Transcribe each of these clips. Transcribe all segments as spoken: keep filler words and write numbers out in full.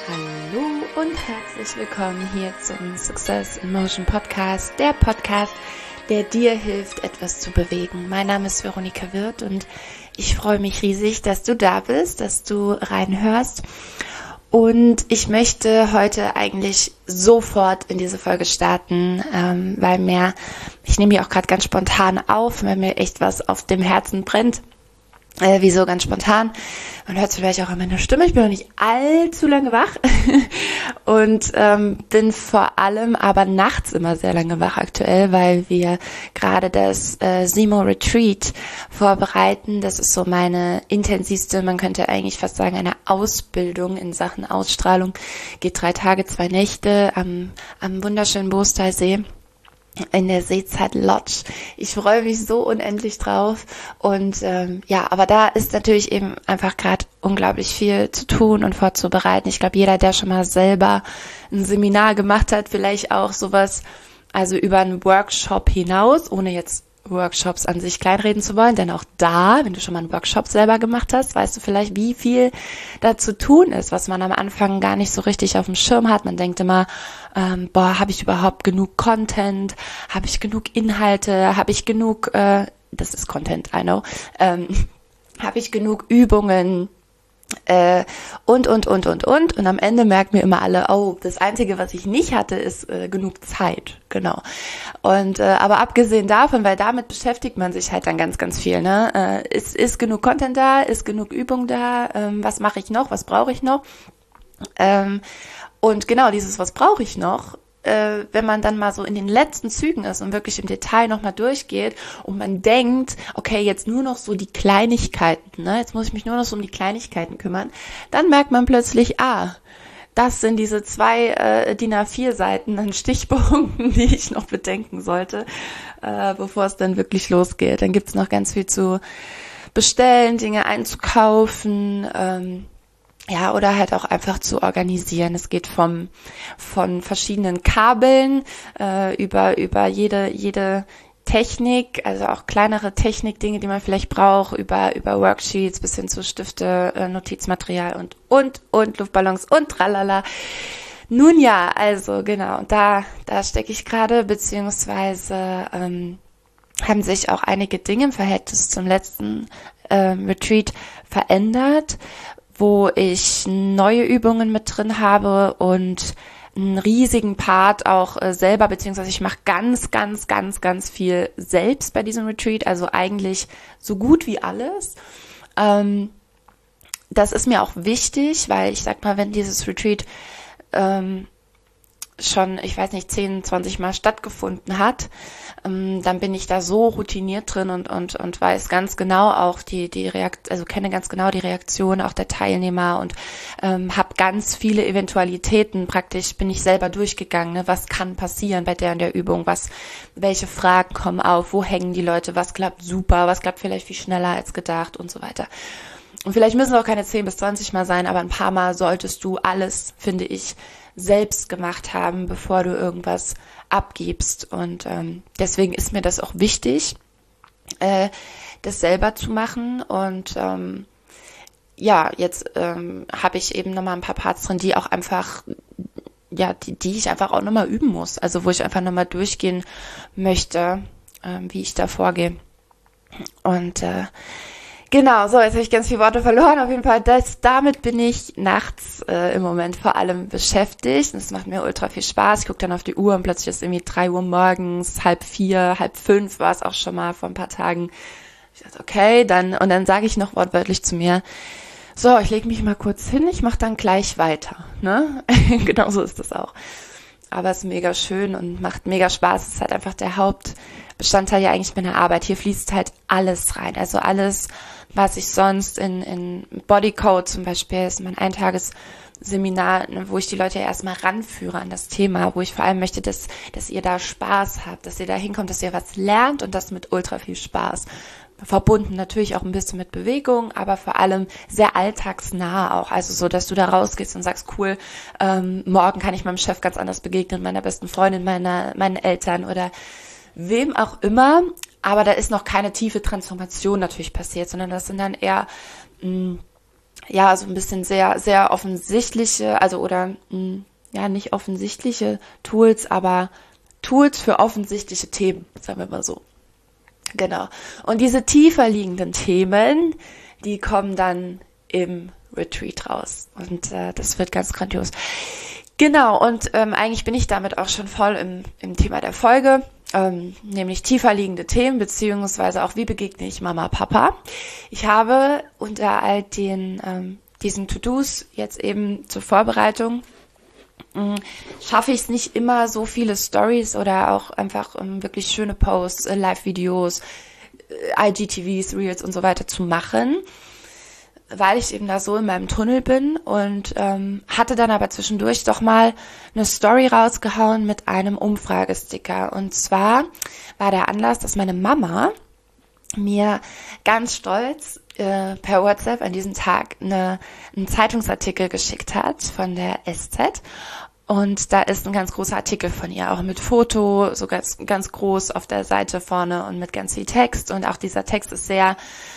Hallo und herzlich willkommen hier zum Success in Motion Podcast, der Podcast, der dir hilft, etwas zu bewegen. Mein Name ist Veronika Wirth und ich freue mich riesig, dass du da bist, dass du reinhörst. Und ich möchte heute eigentlich sofort in diese Folge starten, ähm, weil mir, ich nehme die auch gerade ganz spontan auf, weil mir echt was auf dem Herzen brennt. Äh, wieso ganz spontan? Man hört es vielleicht auch an meiner Stimme. Ich bin noch nicht allzu lange wach und ähm, bin vor allem aber nachts immer sehr lange wach aktuell, weil wir gerade das äh, Simo Retreat vorbereiten. Das ist so meine intensivste, man könnte eigentlich fast sagen, eine Ausbildung in Sachen Ausstrahlung. Geht drei Tage, zwei Nächte am, am wunderschönen Boostalsee in der Seezeit Lodge. Ich freue mich so unendlich drauf und ähm, ja, aber da ist natürlich eben einfach gerade unglaublich viel zu tun und vorzubereiten. Ich glaube, jeder, der schon mal selber ein Seminar gemacht hat, vielleicht auch sowas, also über einen Workshop hinaus, ohne jetzt Workshops an sich kleinreden zu wollen, denn auch da, wenn du schon mal einen Workshop selber gemacht hast, weißt du vielleicht, wie viel da zu tun ist, was man am Anfang gar nicht so richtig auf dem Schirm hat. Man denkt immer, ähm, boah, habe ich überhaupt genug Content? Habe ich genug Inhalte? Habe ich genug, äh, das ist Content, I know, ähm, habe ich genug Übungen? Äh, und, und, und, und, und. Und am Ende merken wir immer alle, oh, das Einzige, was ich nicht hatte, ist äh, genug Zeit. Genau. Und äh, aber abgesehen davon, weil damit beschäftigt man sich halt dann ganz, ganz viel. Ne? Äh, ist, ist genug Content da? Ist genug Übung da? Ähm, was mache ich noch? Was brauche ich noch? Ähm, und genau dieses, was brauche ich noch? Äh, wenn man dann mal so in den letzten Zügen ist und wirklich im Detail nochmal durchgeht und man denkt, okay, jetzt nur noch so die Kleinigkeiten, ne? Jetzt muss ich mich nur noch so um die Kleinigkeiten kümmern, dann merkt man plötzlich, ah, das sind diese zwei äh, D I N A vier Seiten an Stichpunkten, die ich noch bedenken sollte, äh, bevor es dann wirklich losgeht. Dann gibt's noch ganz viel zu bestellen, Dinge einzukaufen, ähm, ja, oder halt auch einfach zu organisieren. Es geht vom von verschiedenen Kabeln äh, über über jede jede Technik, also auch kleinere Technikdinge, die man vielleicht braucht, über über Worksheets bis hin zu Stifte, äh, Notizmaterial und und und Luftballons und tralala. Nun ja, also genau, und da da stecke ich gerade, beziehungsweise ähm, haben sich auch einige Dinge im Verhältnis zum letzten äh, Retreat verändert, wo ich neue Übungen mit drin habe und einen riesigen Part auch äh, selber, beziehungsweise ich mache ganz, ganz, ganz, ganz viel selbst bei diesem Retreat, also eigentlich so gut wie alles. Ähm, das ist mir auch wichtig, weil ich sag mal, wenn dieses Retreat ähm, schon, ich weiß nicht, zehn, zwanzig Mal stattgefunden hat, ähm, dann bin ich da so routiniert drin und und und weiß ganz genau auch die die Reakt, also kenne ganz genau die Reaktion auch der Teilnehmer und ähm, habe ganz viele Eventualitäten praktisch, bin ich selber durchgegangen, ne? Was kann passieren bei der und der Übung, was, welche Fragen kommen auf, wo hängen die Leute, was klappt super, was klappt vielleicht viel schneller als gedacht und so weiter. Und vielleicht müssen es auch keine zehn bis zwanzig Mal sein, aber ein paar Mal solltest du alles, finde ich, selbst gemacht haben, bevor du irgendwas abgibst. Und ähm, deswegen ist mir das auch wichtig, äh, das selber zu machen. Und ähm, ja, jetzt ähm, habe ich eben nochmal ein paar Parts drin, die auch einfach, ja, die, die ich einfach auch nochmal üben muss. Also wo ich einfach nochmal durchgehen möchte, äh, wie ich da vorgehe. Und äh, Genau, so, jetzt habe ich ganz viele Worte verloren. Auf jeden Fall, das, damit bin ich nachts äh, im Moment vor allem beschäftigt. Das macht mir ultra viel Spaß. Ich gucke dann auf die Uhr und plötzlich ist irgendwie drei Uhr morgens, halb vier, halb fünf war es auch schon mal vor ein paar Tagen. Ich dachte, okay, dann, und dann sage ich noch wortwörtlich zu mir, so, ich lege mich mal kurz hin, ich mache dann gleich weiter. Ne? Genau so ist das auch. Aber es ist mega schön und macht mega Spaß. Es ist halt einfach der Hauptbestandteil ja eigentlich meiner Arbeit. Hier fließt halt alles rein. Also alles, was ich sonst in, in Bodycode zum Beispiel, ist mein Eintagesseminar, wo ich die Leute ja erstmal ranführe an das Thema, wo ich vor allem möchte, dass, dass ihr da Spaß habt, dass ihr da hinkommt, dass ihr was lernt und das mit ultra viel Spaß. Verbunden natürlich auch ein bisschen mit Bewegung, aber vor allem sehr alltagsnah auch. Also so, dass du da rausgehst und sagst, cool, ähm, morgen kann ich meinem Chef ganz anders begegnen, meiner besten Freundin, meiner, meinen Eltern oder wem auch immer. Aber da ist noch keine tiefe Transformation natürlich passiert, sondern das sind dann eher mh, ja, so ein bisschen sehr, sehr offensichtliche, also oder mh, ja, nicht offensichtliche Tools, aber Tools für offensichtliche Themen, sagen wir mal so. Genau. Und diese tiefer liegenden Themen, die kommen dann im Retreat raus. Und äh, das wird ganz grandios. Genau, und ähm, eigentlich bin ich damit auch schon voll im, im Thema der Folge, ähm, nämlich tiefer liegende Themen, beziehungsweise auch, wie begegne ich Mama, Papa. Ich habe unter all den ähm, diesen To-Dos jetzt eben zur Vorbereitung, mh, schaffe ich es nicht immer, so viele Stories oder auch einfach ähm, wirklich schöne Posts, äh, Live-Videos, äh, I G T Vs, Reels und so weiter zu machen, weil ich eben da so in meinem Tunnel bin und ähm, hatte dann aber zwischendurch doch mal eine Story rausgehauen mit einem Umfragesticker. Und zwar war der Anlass, dass meine Mama mir ganz stolz äh, per WhatsApp an diesem Tag eine, einen Zeitungsartikel geschickt hat von der S Z. Und da ist ein ganz großer Artikel von ihr, auch mit Foto, so ganz, ganz groß auf der Seite vorne und mit ganz viel Text. Und auch dieser Text ist sehr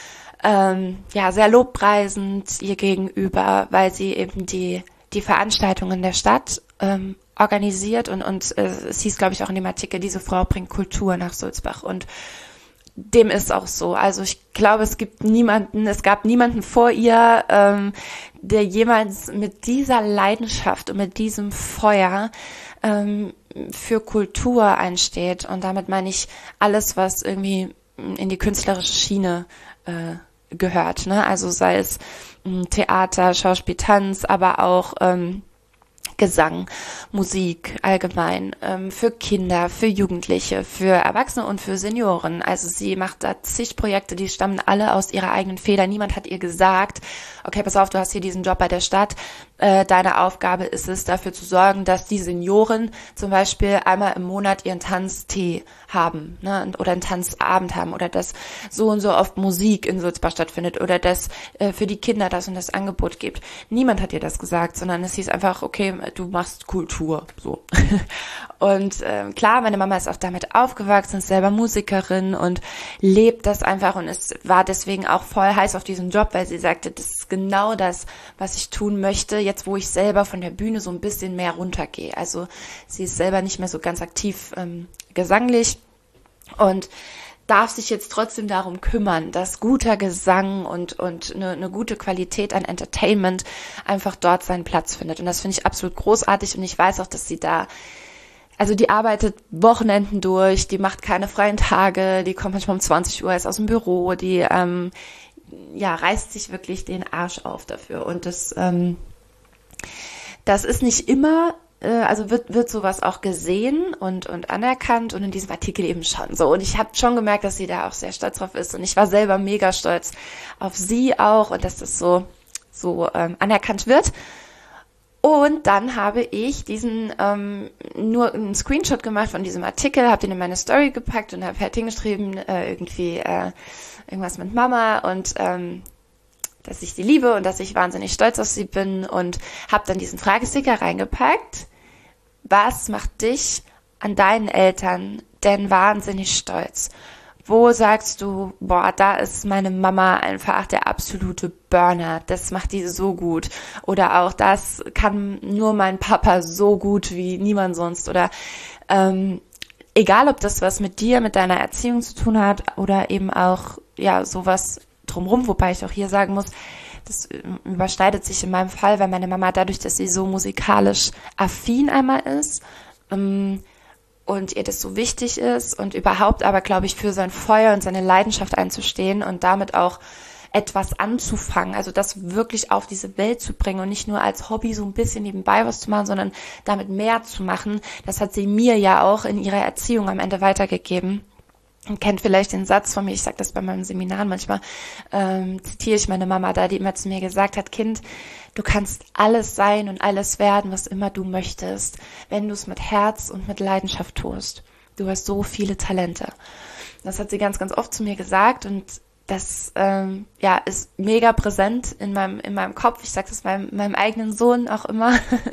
Ähm, ja, sehr lobpreisend ihr gegenüber, weil sie eben die, die Veranstaltungen der Stadt ähm, organisiert und, und äh, es hieß, glaube ich, auch in dem Artikel, diese Frau bringt Kultur nach Sulzbach und dem ist auch so. Also ich glaube, es gibt niemanden, es gab niemanden vor ihr, ähm, der jemals mit dieser Leidenschaft und mit diesem Feuer ähm, für Kultur einsteht. Und damit meine ich alles, was irgendwie in die künstlerische Schiene äh, gehört, ne? Also sei es mh, Theater, Schauspiel, Tanz, aber auch ähm, Gesang, Musik allgemein, ähm, für Kinder, für Jugendliche, für Erwachsene und für Senioren. Also sie macht da zig Projekte, die stammen alle aus ihrer eigenen Feder. Niemand hat ihr gesagt, okay, pass auf, du hast hier diesen Job bei der Stadt. Äh, deine Aufgabe ist es, dafür zu sorgen, dass die Senioren zum Beispiel einmal im Monat ihren Tanztee haben, ne, oder einen Tanzabend haben oder dass so und so oft Musik in Sulzbach stattfindet oder dass äh, für die Kinder das und das Angebot gibt. Niemand hat ihr das gesagt, sondern es hieß einfach, okay, du machst Kultur, so. Und äh, klar, meine Mama ist auch damit aufgewachsen, ist selber Musikerin und lebt das einfach und es war deswegen auch voll heiß auf diesen Job, weil sie sagte, das ist genau das, was ich tun möchte, jetzt wo ich selber von der Bühne so ein bisschen mehr runtergehe. Also sie ist selber nicht mehr so ganz aktiv ähm, gesanglich und darf sich jetzt trotzdem darum kümmern, dass guter Gesang und und eine, eine gute Qualität an Entertainment einfach dort seinen Platz findet. Und das finde ich absolut großartig und ich weiß auch, dass sie da, also die arbeitet Wochenenden durch, die macht keine freien Tage, die kommt manchmal um zwanzig Uhr erst aus dem Büro, die ähm, ja reißt sich wirklich den Arsch auf dafür. Und das ähm, das ist nicht immer, also wird wird sowas auch gesehen und und anerkannt und in diesem Artikel eben schon so. Und ich habe schon gemerkt, dass sie da auch sehr stolz drauf ist und ich war selber mega stolz auf sie auch und dass das so so ähm, anerkannt wird. Und dann habe ich diesen ähm, nur einen Screenshot gemacht von diesem Artikel, habe den in meine Story gepackt und habe halt hingeschrieben, äh, irgendwie äh, irgendwas mit Mama und ähm, dass ich sie liebe und dass ich wahnsinnig stolz auf sie bin und habe dann diesen Fragesticker reingepackt. Was macht dich an deinen Eltern denn wahnsinnig stolz? Wo sagst du, boah, da ist meine Mama einfach der absolute Burner, das macht die so gut. Oder auch, das kann nur mein Papa so gut wie niemand sonst. Oder ähm, egal, ob das was mit dir, mit deiner Erziehung zu tun hat oder eben auch ja sowas drumherum, wobei ich auch hier sagen muss, das überschneidet sich in meinem Fall, weil meine Mama dadurch, dass sie so musikalisch affin einmal ist ähm, und ihr das so wichtig ist und überhaupt aber, glaube ich, für sein Feuer und seine Leidenschaft einzustehen und damit auch etwas anzufangen, also das wirklich auf diese Welt zu bringen und nicht nur als Hobby so ein bisschen nebenbei was zu machen, sondern damit mehr zu machen, das hat sie mir ja auch in ihrer Erziehung am Ende weitergegeben. Und kennt vielleicht den Satz von mir, ich sage das bei meinem Seminar manchmal, ähm, zitiere ich meine Mama da, die immer zu mir gesagt hat, Kind, du kannst alles sein und alles werden, was immer du möchtest, wenn du es mit Herz und mit Leidenschaft tust. Du hast so viele Talente. Das hat sie ganz, ganz oft zu mir gesagt und das ähm, ja ist mega präsent in meinem in meinem Kopf. Ich sage das meinem, meinem eigenen Sohn auch immer.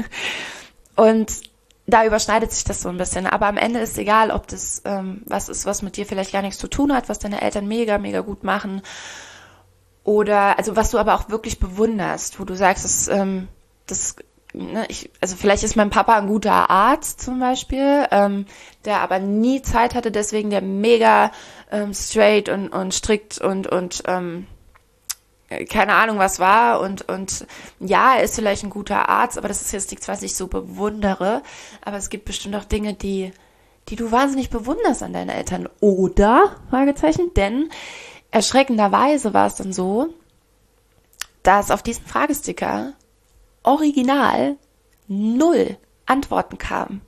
Und da überschneidet sich das so ein bisschen, aber am Ende ist egal, ob das ähm, was ist, was mit dir vielleicht gar nichts zu tun hat, was deine Eltern mega, mega gut machen Oder, also was du aber auch wirklich bewunderst, wo du sagst, das, ähm, das, ne, ich, also vielleicht ist mein Papa ein guter Arzt zum Beispiel, ähm, der aber nie Zeit hatte, deswegen der mega ähm, straight und, und strikt und, und ähm, keine Ahnung was war und, und ja, er ist vielleicht ein guter Arzt, aber das ist jetzt nichts, was ich so bewundere, aber es gibt bestimmt auch Dinge, die, die du wahnsinnig bewunderst an deinen Eltern, oder, Fragezeichen, denn erschreckenderweise war es dann so, dass auf diesen Fragesticker original null Antworten kamen.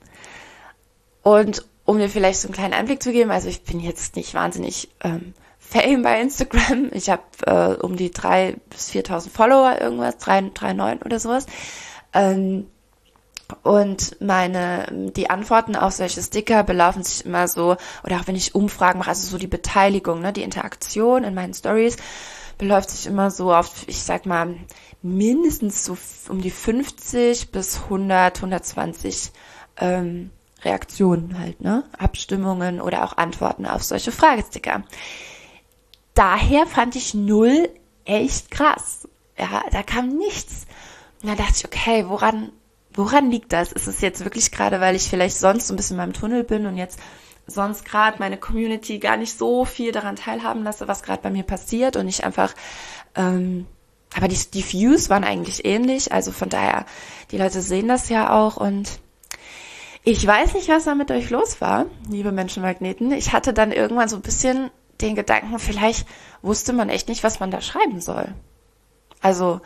Und um dir vielleicht so einen kleinen Einblick zu geben, also ich bin jetzt nicht wahnsinnig ähm, fame bei Instagram. Ich habe äh, um die dreitausend bis viertausend Follower, irgendwas, drei Komma neununddreißig oder sowas. Ähm, und meine, die Antworten auf solche Sticker belaufen sich immer so, oder auch wenn ich Umfragen mache, also so die Beteiligung, ne, die Interaktion in meinen Stories, beläuft sich immer so auf, ich sag mal, mindestens so um die fünfzig bis hundert, hundertzwanzig ähm, Reaktionen halt, ne, Abstimmungen oder auch Antworten auf solche Fragesticker. Daher fand ich null echt krass. Ja, da kam nichts. Und dann dachte ich, okay, woran Woran liegt das? Ist es jetzt wirklich gerade, weil ich vielleicht sonst so ein bisschen in meinem Tunnel bin und jetzt sonst gerade meine Community gar nicht so viel daran teilhaben lasse, was gerade bei mir passiert und ich einfach, ähm, aber die, die Views waren eigentlich ähnlich, also von daher, die Leute sehen das ja auch und ich weiß nicht, was da mit euch los war, liebe Menschenmagneten. Ich hatte dann irgendwann so ein bisschen den Gedanken, vielleicht wusste man echt nicht, was man da schreiben soll. Also,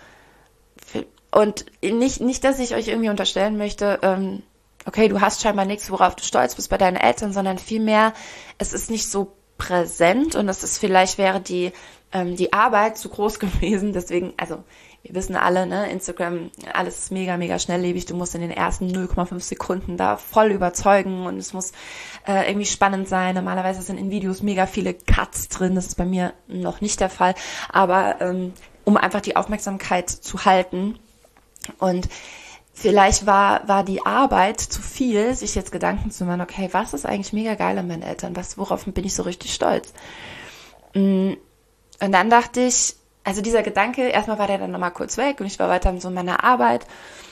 und nicht, nicht, dass ich euch irgendwie unterstellen möchte, ähm, okay, du hast scheinbar nichts, worauf du stolz bist bei deinen Eltern, sondern vielmehr, es ist nicht so präsent und es ist vielleicht wäre die, ähm, die Arbeit zu groß gewesen. Deswegen, also wir wissen alle, ne, Instagram, alles ist mega, mega schnelllebig. Du musst in den ersten null Komma fünf Sekunden da voll überzeugen und es muss äh, irgendwie spannend sein. Normalerweise sind in Videos mega viele Cuts drin. Das ist bei mir noch nicht der Fall. Aber ähm, um einfach die Aufmerksamkeit zu halten, und vielleicht war war die Arbeit zu viel, sich jetzt Gedanken zu machen, okay, was ist eigentlich mega geil an meinen Eltern? Was, worauf bin ich so richtig stolz? Und dann dachte ich, also dieser Gedanke, erstmal war der dann nochmal kurz weg und ich war weiter so in meiner Arbeit.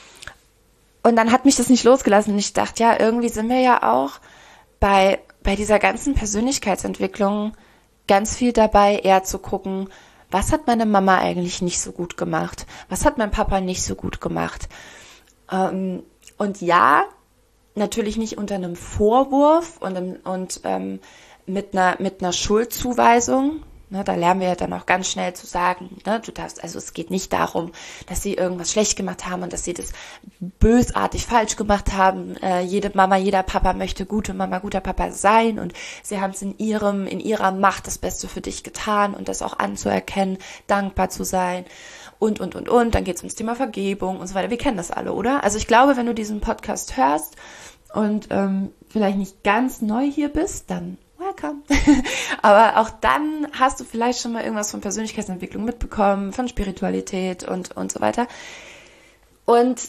Und dann hat mich das nicht losgelassen und ich dachte, ja, irgendwie sind wir ja auch bei, bei dieser ganzen Persönlichkeitsentwicklung ganz viel dabei, eher zu gucken, was hat meine Mama eigentlich nicht so gut gemacht? Was hat mein Papa nicht so gut gemacht? Ähm, und ja, natürlich nicht unter einem Vorwurf und, und ähm, mit einer mit einer Schuldzuweisung. Ne, da lernen wir ja dann auch ganz schnell zu sagen, ne, du darfst, also es geht nicht darum, dass sie irgendwas schlecht gemacht haben und dass sie das bösartig falsch gemacht haben. Äh, jede Mama, jeder Papa möchte gute Mama, guter Papa sein und sie haben es in ihrem, in ihrer Macht das Beste für dich getan und das auch anzuerkennen, dankbar zu sein und, und, und, und. Dann geht es ums Thema Vergebung und so weiter. Wir kennen das alle, oder? Also ich glaube, wenn du diesen Podcast hörst und ähm, vielleicht nicht ganz neu hier bist, dann welcome. Aber auch dann hast du vielleicht schon mal irgendwas von Persönlichkeitsentwicklung mitbekommen, von Spiritualität und, und so weiter. Und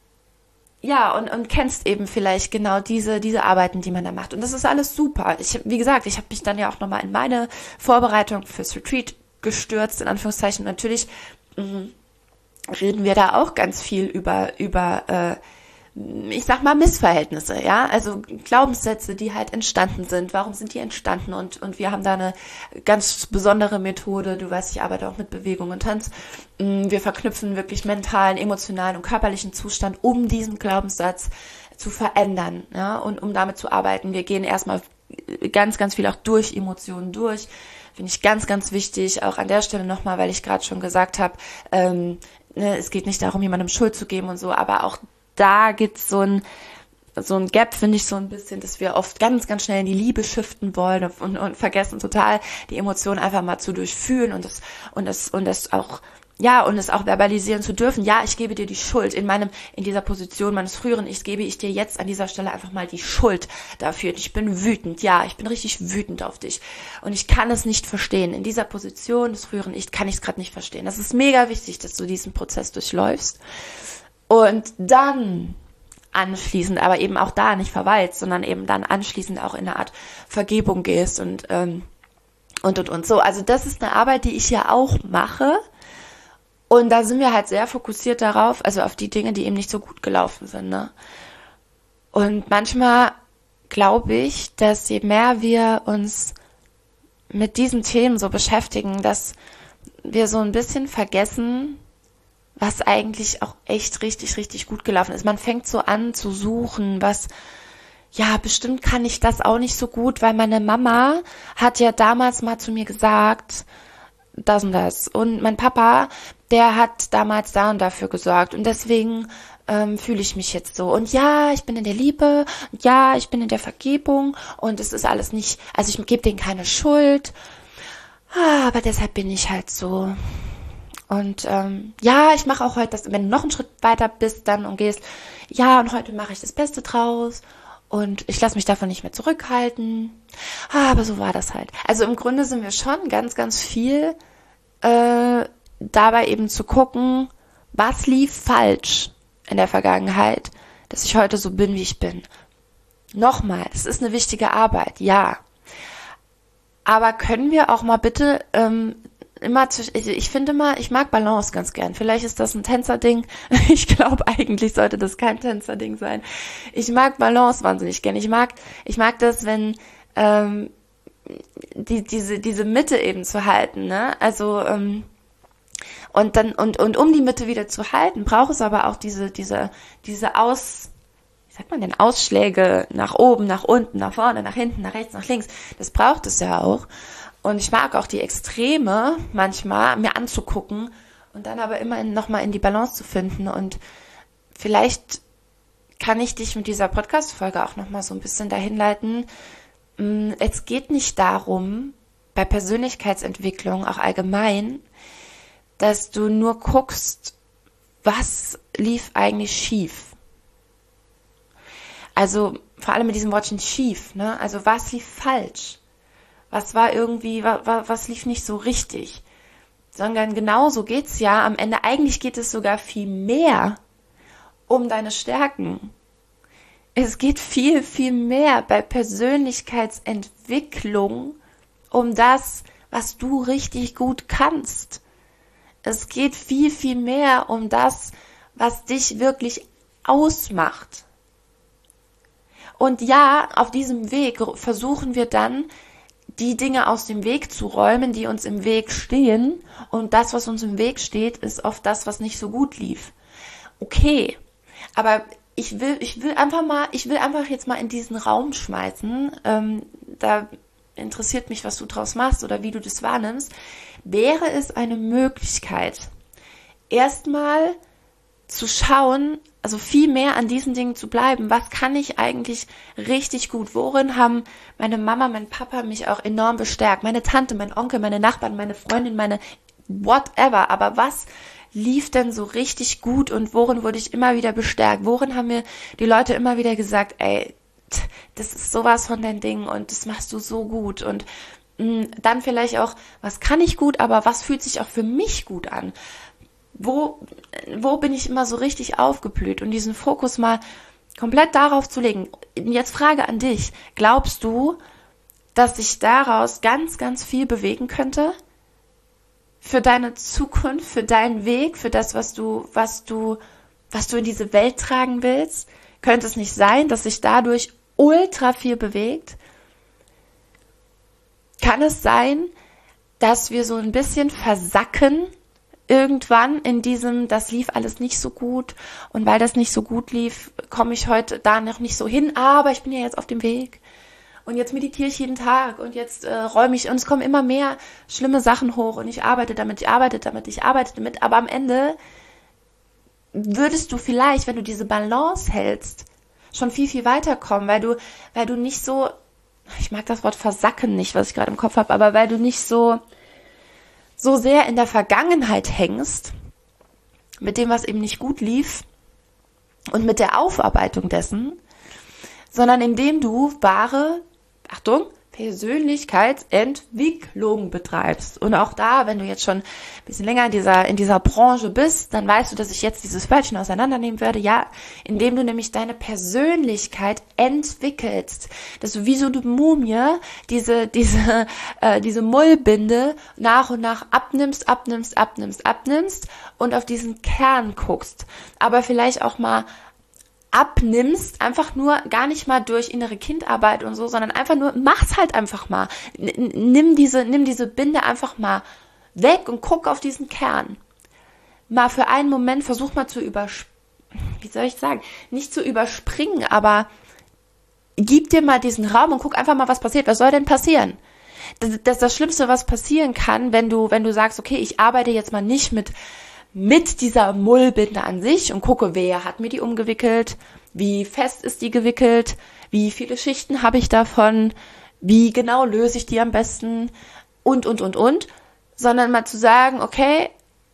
ja, und, und kennst eben vielleicht genau diese, diese Arbeiten, die man da macht. Und das ist alles super. Ich, wie gesagt, ich habe mich dann ja auch nochmal in meine Vorbereitung fürs Retreat gestürzt, in Anführungszeichen. Natürlich mh, reden wir da auch ganz viel über, über äh, ich sag mal Missverhältnisse, ja, also Glaubenssätze, die halt entstanden sind. Warum sind die entstanden? Und und wir haben da eine ganz besondere Methode. Du weißt, ich arbeite auch mit Bewegung und Tanz. Wir verknüpfen wirklich mentalen, emotionalen und körperlichen Zustand, um diesen Glaubenssatz zu verändern, ja, und um damit zu arbeiten. Wir gehen erstmal ganz, ganz viel auch durch Emotionen durch. Finde ich ganz, ganz wichtig, auch an der Stelle nochmal, weil ich gerade schon gesagt habe, ähm, ne, es geht nicht darum, jemandem Schuld zu geben und so, aber auch da gibt's so ein so ein Gap, finde ich so ein bisschen, dass wir oft ganz, ganz schnell in die Liebe shiften wollen und, und vergessen total, die Emotionen einfach mal zu durchfühlen und das und das und das auch ja und es auch verbalisieren zu dürfen. Ja, ich gebe dir die Schuld in meinem in dieser Position meines früheren Ichs gebe ich dir jetzt an dieser Stelle einfach mal die Schuld dafür. Ich bin wütend, ja, ich bin richtig wütend auf dich und ich kann es nicht verstehen. In dieser Position des früheren Ich kann ich es gerade nicht verstehen. Das ist mega wichtig, dass du diesen Prozess durchläufst. Und dann anschließend, aber eben auch da nicht verweilst, sondern eben dann anschließend auch in eine Art Vergebung gehst und ähm, und, und, und. So, also das ist eine Arbeit, die ich ja auch mache. Und da sind wir halt sehr fokussiert darauf, also auf die Dinge, die eben nicht so gut gelaufen sind, ne? Und manchmal glaube ich, dass je mehr wir uns mit diesen Themen so beschäftigen, dass wir so ein bisschen vergessen, was eigentlich auch echt richtig, richtig gut gelaufen ist. Man fängt so an zu suchen, was, ja, bestimmt kann ich das auch nicht so gut, weil meine Mama hat ja damals mal zu mir gesagt, das und das. Und mein Papa, der hat damals da und dafür gesorgt. Und deswegen ähm, fühle ich mich jetzt so. Und ja, ich bin in der Liebe. Und ja, ich bin in der Vergebung. Und es ist alles nicht, also ich gebe denen keine Schuld. Ah, aber deshalb bin ich halt so. Und ähm, ja, ich mache auch heute das, wenn du noch einen Schritt weiter bist dann und gehst, ja, und heute mache ich das Beste draus. Und ich lasse mich davon nicht mehr zurückhalten. Ah, aber so war das halt. Also im Grunde sind wir schon ganz, ganz viel äh, dabei eben zu gucken, was lief falsch in der Vergangenheit, dass ich heute so bin, wie ich bin. Nochmal, es ist eine wichtige Arbeit, ja. Aber können wir auch mal bitte ähm, immer, zu, ich, ich finde mal, ich mag Balance ganz gern. Vielleicht ist das ein Tänzerding. Ich glaube, eigentlich sollte das kein Tänzerding sein. Ich mag Balance wahnsinnig gern. Ich mag, ich mag das, wenn ähm, die, diese, diese Mitte eben zu halten, ne? Also ähm, und dann und und um die Mitte wieder zu halten, braucht es aber auch diese diese diese Aus, wie sagt man denn, Ausschläge nach oben, nach unten, nach vorne, nach hinten, nach rechts, nach links. Das braucht es ja auch. Und ich mag auch die Extreme manchmal mir anzugucken und dann aber immer nochmal in die Balance zu finden. Und vielleicht kann ich dich mit dieser Podcast-Folge auch nochmal so ein bisschen dahin leiten. Es geht nicht darum, bei Persönlichkeitsentwicklung auch allgemein, dass du nur guckst, was lief eigentlich schief. Also vor allem mit diesem Wortchen schief, ne? Also was lief falsch? Was war irgendwie, was, was lief nicht so richtig? Sondern genauso geht's ja am Ende. Eigentlich geht es sogar viel mehr um deine Stärken. Es geht viel, viel mehr bei Persönlichkeitsentwicklung um das, was du richtig gut kannst. Es geht viel, viel mehr um das, was dich wirklich ausmacht. Und ja, auf diesem Weg versuchen wir dann, die Dinge aus dem Weg zu räumen, die uns im Weg stehen. Und das, was uns im Weg steht, ist oft das, was nicht so gut lief. Okay, aber ich will, ich will einfach mal, ich will einfach jetzt mal in diesen Raum schmeißen. Ähm, da interessiert mich, was du draus machst oder wie du das wahrnimmst. Wäre es eine Möglichkeit, erstmal zu schauen, also viel mehr an diesen Dingen zu bleiben. Was kann ich eigentlich richtig gut? Worin haben meine Mama, mein Papa mich auch enorm bestärkt? Meine Tante, mein Onkel, meine Nachbarn, meine Freundin, meine whatever. Aber was lief denn so richtig gut und worin wurde ich immer wieder bestärkt? Worin haben mir die Leute immer wieder gesagt, ey, das ist sowas von dein Ding und das machst du so gut. Und mh, dann vielleicht auch, was kann ich gut, aber was fühlt sich auch für mich gut an? Wo, wo bin ich immer so richtig aufgeblüht? Und diesen Fokus mal komplett darauf zu legen. Jetzt Frage an dich. Glaubst du, dass sich daraus ganz, ganz viel bewegen könnte? Für deine Zukunft, für deinen Weg, für das, was du, was du, was du in diese Welt tragen willst? Könnte es nicht sein, dass sich dadurch ultra viel bewegt? Kann es sein, dass wir so ein bisschen versacken irgendwann in diesem, das lief alles nicht so gut und weil das nicht so gut lief, komme ich heute da noch nicht so hin, aber ich bin ja jetzt auf dem Weg und jetzt meditiere ich jeden Tag und jetzt äh, räume ich und es kommen immer mehr schlimme Sachen hoch und ich arbeite damit, ich arbeite damit, ich arbeite damit, aber am Ende würdest du vielleicht, wenn du diese Balance hältst, schon viel, viel weiterkommen, weil du, weil du nicht so, ich mag das Wort versacken nicht, was ich gerade im Kopf habe, aber weil du nicht so so sehr in der Vergangenheit hängst, mit dem, was eben nicht gut lief und mit der Aufarbeitung dessen, sondern indem du wahre, Achtung, Persönlichkeitsentwicklung betreibst. Und auch da, wenn du jetzt schon ein bisschen länger in dieser, in dieser Branche bist, dann weißt du, dass ich jetzt dieses Wörtchen auseinandernehmen werde. Ja, indem du nämlich deine Persönlichkeit entwickelst. Dass du wie so eine Mumie diese, diese, äh, diese Mullbinde nach und nach abnimmst, abnimmst, abnimmst, abnimmst und auf diesen Kern guckst. Aber vielleicht auch mal abnimmst, einfach nur gar nicht mal durch innere Kindarbeit und so, sondern einfach nur, mach's halt einfach mal. Nimm diese, nimm diese Binde einfach mal weg und guck auf diesen Kern. Mal für einen Moment versuch mal zu überspringen, wie soll ich sagen, nicht zu überspringen, aber gib dir mal diesen Raum und guck einfach mal, was passiert. Was soll denn passieren? Das ist das, das Schlimmste, was passieren kann, wenn du, wenn du sagst, okay, ich arbeite jetzt mal nicht mit mit dieser Mullbinde an sich und gucke, wer hat mir die umgewickelt, wie fest ist die gewickelt, wie viele Schichten habe ich davon, wie genau löse ich die am besten und, und, und, und, sondern mal zu sagen, okay,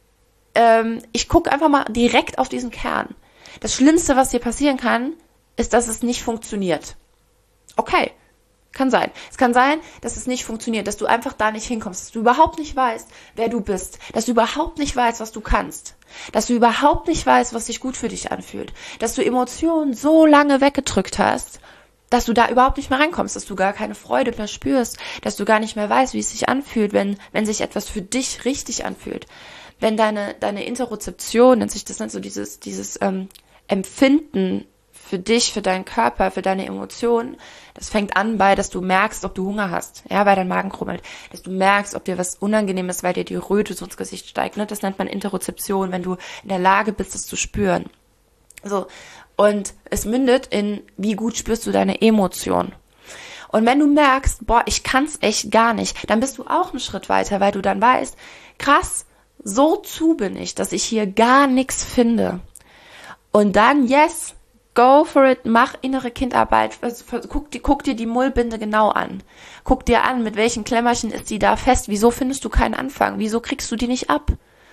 ähm, ich gucke einfach mal direkt auf diesen Kern. Das Schlimmste, was dir passieren kann, ist, dass es nicht funktioniert. Okay. Kann sein. Es kann sein, dass es nicht funktioniert, dass du einfach da nicht hinkommst, dass du überhaupt nicht weißt, wer du bist, dass du überhaupt nicht weißt, was du kannst, dass du überhaupt nicht weißt, was sich gut für dich anfühlt, dass du Emotionen so lange weggedrückt hast, dass du da überhaupt nicht mehr reinkommst, dass du gar keine Freude mehr spürst, dass du gar nicht mehr weißt, wie es sich anfühlt, wenn, wenn sich etwas für dich richtig anfühlt. Wenn deine, deine Interozeption, nennt sich das dann so dieses, dieses ähm, Empfinden für dich, für deinen Körper, für deine Emotionen, das fängt an bei, dass du merkst, ob du Hunger hast, ja, weil dein Magen krummelt, dass du merkst, ob dir was unangenehm ist, weil dir die Röte so ins Gesicht steigt, ne? Das nennt man Interozeption, wenn du in der Lage bist, das zu spüren. So, und es mündet in, wie gut spürst du deine Emotionen. Und wenn du merkst, boah, ich kann's echt gar nicht, dann bist du auch einen Schritt weiter, weil du dann weißt, krass, so zu bin ich, dass ich hier gar nichts finde. Und dann, yes, go for it, mach innere Kindarbeit, guck, guck dir die Mullbinde genau an. Guck dir an, mit welchen Klemmerchen ist die da fest, wieso findest du keinen Anfang, wieso kriegst du die nicht ab?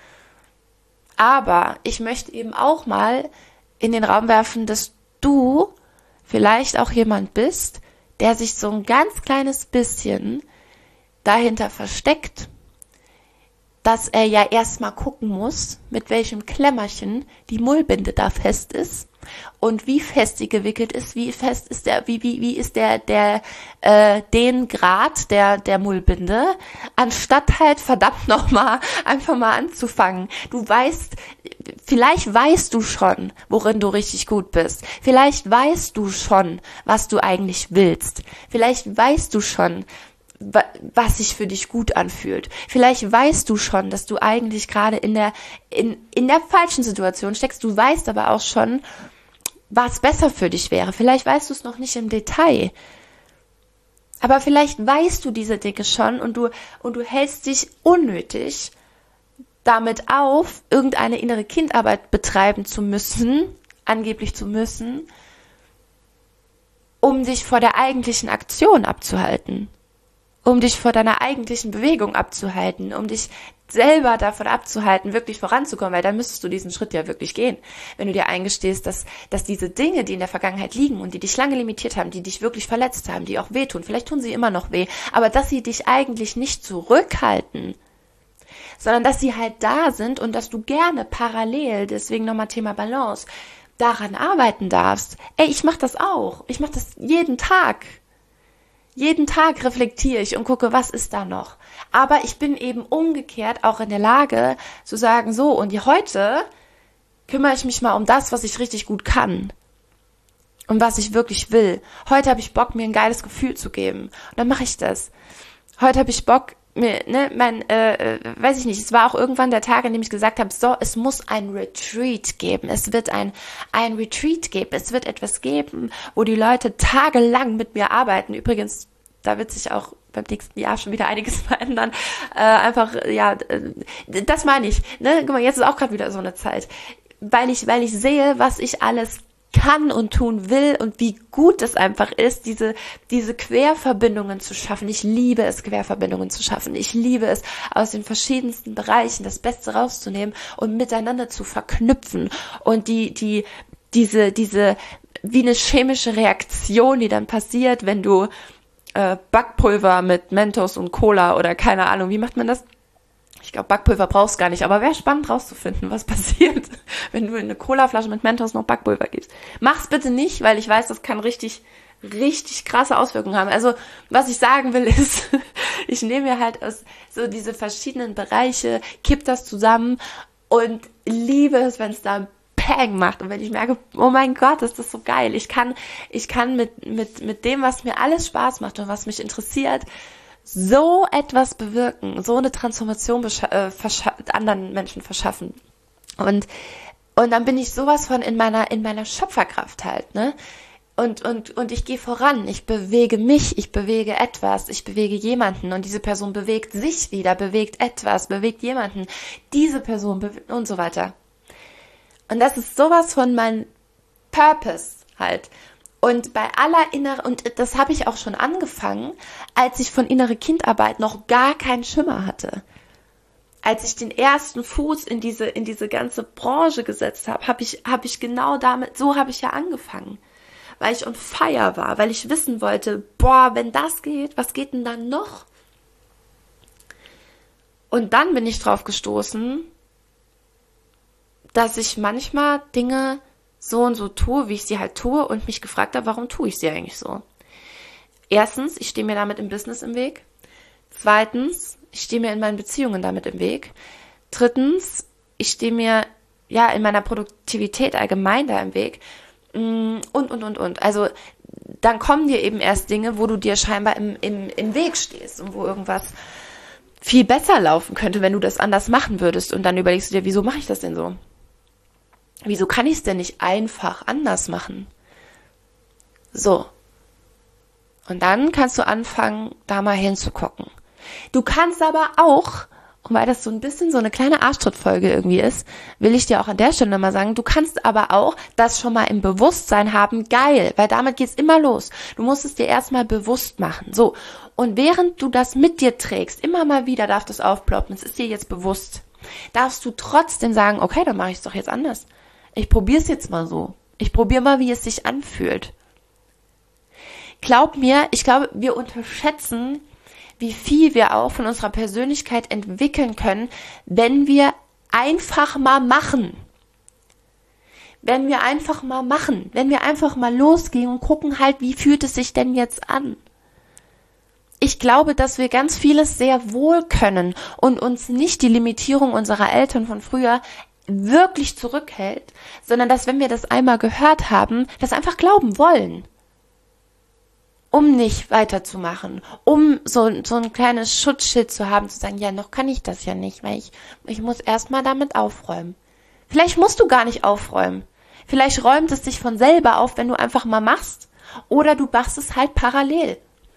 Aber ich möchte eben auch mal in den Raum werfen, dass du vielleicht auch jemand bist, der sich so ein ganz kleines bisschen dahinter versteckt, dass er ja erstmal gucken muss, mit welchem Klemmerchen die Mullbinde da fest ist und wie fest sie gewickelt ist, wie fest ist der, wie wie wie ist der der äh, den Grad der der Mullbinde, anstatt halt verdammt nochmal einfach mal anzufangen. Du weißt, vielleicht weißt du schon, worin du richtig gut bist. Vielleicht weißt du schon, was du eigentlich willst. Vielleicht weißt du schon, was sich für dich gut anfühlt. Vielleicht weißt du schon, dass du eigentlich gerade in der in in der falschen Situation steckst. Du weißt aber auch schon, was besser für dich wäre. Vielleicht weißt du es noch nicht im Detail. Aber vielleicht weißt du diese Dinge schon und du und du hältst dich unnötig damit auf, irgendeine innere Kindarbeit betreiben zu müssen, angeblich zu müssen, um dich vor der eigentlichen Aktion abzuhalten. Um dich vor deiner eigentlichen Bewegung abzuhalten, um dich selber davon abzuhalten, wirklich voranzukommen, weil dann müsstest du diesen Schritt ja wirklich gehen. Wenn du dir eingestehst, dass, dass diese Dinge, die in der Vergangenheit liegen und die dich lange limitiert haben, die dich wirklich verletzt haben, die auch wehtun, vielleicht tun sie immer noch weh, aber dass sie dich eigentlich nicht zurückhalten, sondern dass sie halt da sind und dass du gerne parallel, deswegen nochmal Thema Balance, daran arbeiten darfst. Ey, ich mach das auch. Ich mach das jeden Tag. Jeden Tag reflektiere ich und gucke, was ist da noch. Aber ich bin eben umgekehrt auch in der Lage zu sagen, so, und heute kümmere ich mich mal um das, was ich richtig gut kann. Und was ich wirklich will. Heute habe ich Bock, mir ein geiles Gefühl zu geben. Und dann mache ich das. Heute habe ich Bock, mir, ne, mein, äh, weiß ich nicht, es war auch irgendwann der Tag, an dem ich gesagt habe, so, es muss ein Retreat geben. Es wird ein, ein Retreat geben. Es wird etwas geben, wo die Leute tagelang mit mir arbeiten. Übrigens, da wird sich auch beim nächsten Jahr schon wieder einiges verändern. Äh, einfach, ja, das meine ich. Ne? Guck mal, jetzt ist auch gerade wieder so eine Zeit. Weil ich, weil ich sehe, was ich alles kann und tun will und wie gut es einfach ist, diese diese Querverbindungen zu schaffen. Ich liebe es, Querverbindungen zu schaffen. Ich liebe es, aus den verschiedensten Bereichen das Beste rauszunehmen und miteinander zu verknüpfen und die die diese diese wie eine chemische Reaktion, die dann passiert, wenn du äh, Backpulver mit Mentos und Cola oder keine Ahnung, wie macht man das? Ich glaube, Backpulver brauchst gar nicht, aber wäre spannend rauszufinden, was passiert, wenn du in eine Colaflasche mit Mentos noch Backpulver gibst. Mach's bitte nicht, weil ich weiß, das kann richtig, richtig krasse Auswirkungen haben. Also, was ich sagen will, ist, ich nehme mir halt aus so diese verschiedenen Bereiche, kipp das zusammen und liebe es, wenn es da Pang macht und wenn ich merke, oh mein Gott, ist das so geil. Ich kann, ich kann mit, mit, mit dem, was mir alles Spaß macht und was mich interessiert, so etwas bewirken, so eine Transformation äh, anderen Menschen verschaffen. Und, und dann bin ich sowas von in meiner, in meiner Schöpferkraft halt, ne? Und, und, und ich gehe voran, ich bewege mich, ich bewege etwas, ich bewege jemanden und diese Person bewegt sich wieder, bewegt etwas, bewegt jemanden, diese Person be- und so weiter. Und das ist sowas von mein Purpose halt. Und bei aller innere, und das habe ich auch schon angefangen, als ich von innere Kindarbeit noch gar keinen Schimmer hatte. Als ich den ersten Fuß in diese, in diese ganze Branche gesetzt habe, habe ich, habe ich genau damit, so habe ich ja angefangen. Weil ich on fire war, weil ich wissen wollte, boah, wenn das geht, was geht denn dann noch? Und dann bin ich drauf gestoßen, dass ich manchmal Dinge so und so tue, wie ich sie halt tue und mich gefragt habe, warum tue ich sie eigentlich so? Erstens, ich stehe mir damit im Business im Weg. Zweitens, ich stehe mir in meinen Beziehungen damit im Weg. Drittens, ich stehe mir ja in meiner Produktivität allgemein da im Weg. Und, und, und, und. Also dann kommen dir eben erst Dinge, wo du dir scheinbar im, im, im Weg stehst und wo irgendwas viel besser laufen könnte, wenn du das anders machen würdest. Und dann überlegst du dir, wieso mache ich das denn so? Wieso kann ich es denn nicht einfach anders machen? So. Und dann kannst du anfangen, da mal hinzugucken. Du kannst aber auch, und weil das so ein bisschen so eine kleine Arschtrittfolge irgendwie ist, will ich dir auch an der Stelle mal sagen, du kannst aber auch das schon mal im Bewusstsein haben, geil, weil damit geht's immer los. Du musst es dir erstmal bewusst machen. So. Und während du das mit dir trägst, immer mal wieder darf das aufploppen, es ist dir jetzt bewusst, darfst du trotzdem sagen, okay, dann mache ich es doch jetzt anders. Ich probiere es jetzt mal so. Ich probiere mal, wie es sich anfühlt. Glaub mir, ich glaube, wir unterschätzen, wie viel wir auch von unserer Persönlichkeit entwickeln können, wenn wir einfach mal machen. Wenn wir einfach mal machen. Wenn wir einfach mal losgehen und gucken halt, wie fühlt es sich denn jetzt an? Ich glaube, dass wir ganz vieles sehr wohl können und uns nicht die Limitierung unserer Eltern von früher wirklich zurückhält, sondern dass, wenn wir das einmal gehört haben, das einfach glauben wollen. Um nicht weiterzumachen, um so, so ein kleines Schutzschild zu haben, zu sagen, ja, noch kann ich das ja nicht, weil ich, ich muss erstmal damit aufräumen. Vielleicht musst du gar nicht aufräumen. Vielleicht räumt es sich von selber auf, wenn du einfach mal machst. Oder du machst es halt parallel.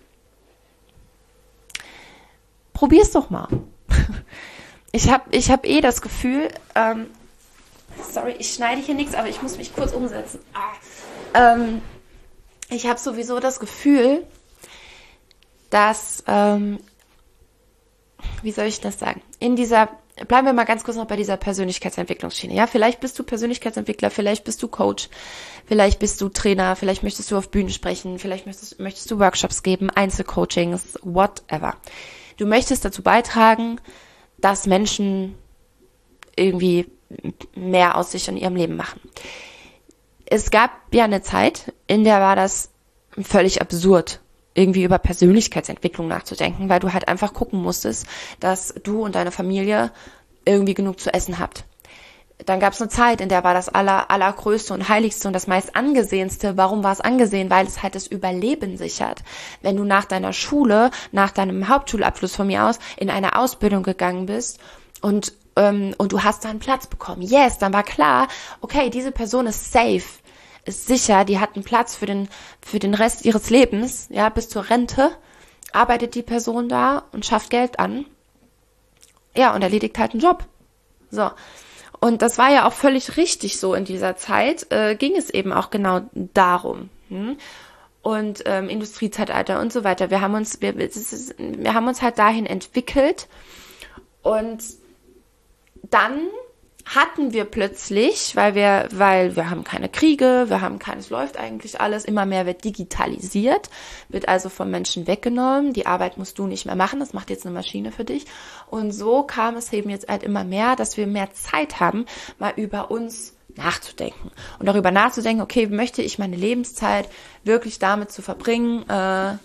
Probier's doch mal. Ich habe ich hab eh das Gefühl, ähm, sorry, ich schneide hier nichts, aber ich muss mich kurz umsetzen. Ah. Ähm, ich habe sowieso das Gefühl, dass, ähm, wie soll ich das sagen, in dieser, bleiben wir mal ganz kurz noch bei dieser Persönlichkeitsentwicklungsschiene. Ja, vielleicht bist du Persönlichkeitsentwickler, vielleicht bist du Coach, vielleicht bist du Trainer, vielleicht möchtest du auf Bühnen sprechen, vielleicht möchtest, möchtest du Workshops geben, Einzelcoachings, whatever. Du möchtest dazu beitragen, dass Menschen irgendwie mehr aus sich in ihrem Leben machen. Es gab ja eine Zeit, in der war das völlig absurd, irgendwie über Persönlichkeitsentwicklung nachzudenken, weil du halt einfach gucken musstest, dass du und deine Familie irgendwie genug zu essen habt. Dann gab es eine Zeit, in der war das aller, allergrößte und heiligste und das meist angesehenste. Warum war es angesehen? Weil es halt das Überleben sichert. Wenn du nach deiner Schule, nach deinem Hauptschulabschluss von mir aus, in eine Ausbildung gegangen bist und, ähm, und du hast da einen Platz bekommen. Yes, dann war klar, okay, diese Person ist safe, ist sicher, die hat einen Platz für den, für den Rest ihres Lebens, ja, bis zur Rente, arbeitet die Person da und schafft Geld an. Ja, und erledigt halt einen Job. So. Und das war ja auch völlig richtig so in dieser Zeit, äh, ging es eben auch genau darum. Hm? Und ähm, Industriezeitalter und so weiter. Wir haben uns, wir, ist, wir haben uns halt dahin entwickelt. Und dann hatten wir plötzlich, weil wir, weil wir haben keine Kriege, wir haben keines, läuft eigentlich alles, immer mehr wird digitalisiert, wird also vom Menschen weggenommen, die Arbeit musst du nicht mehr machen, das macht jetzt eine Maschine für dich. Und so kam es eben jetzt halt immer mehr, dass wir mehr Zeit haben, mal über uns nachzudenken und darüber nachzudenken, okay, möchte ich meine Lebenszeit wirklich damit zu verbringen, äh,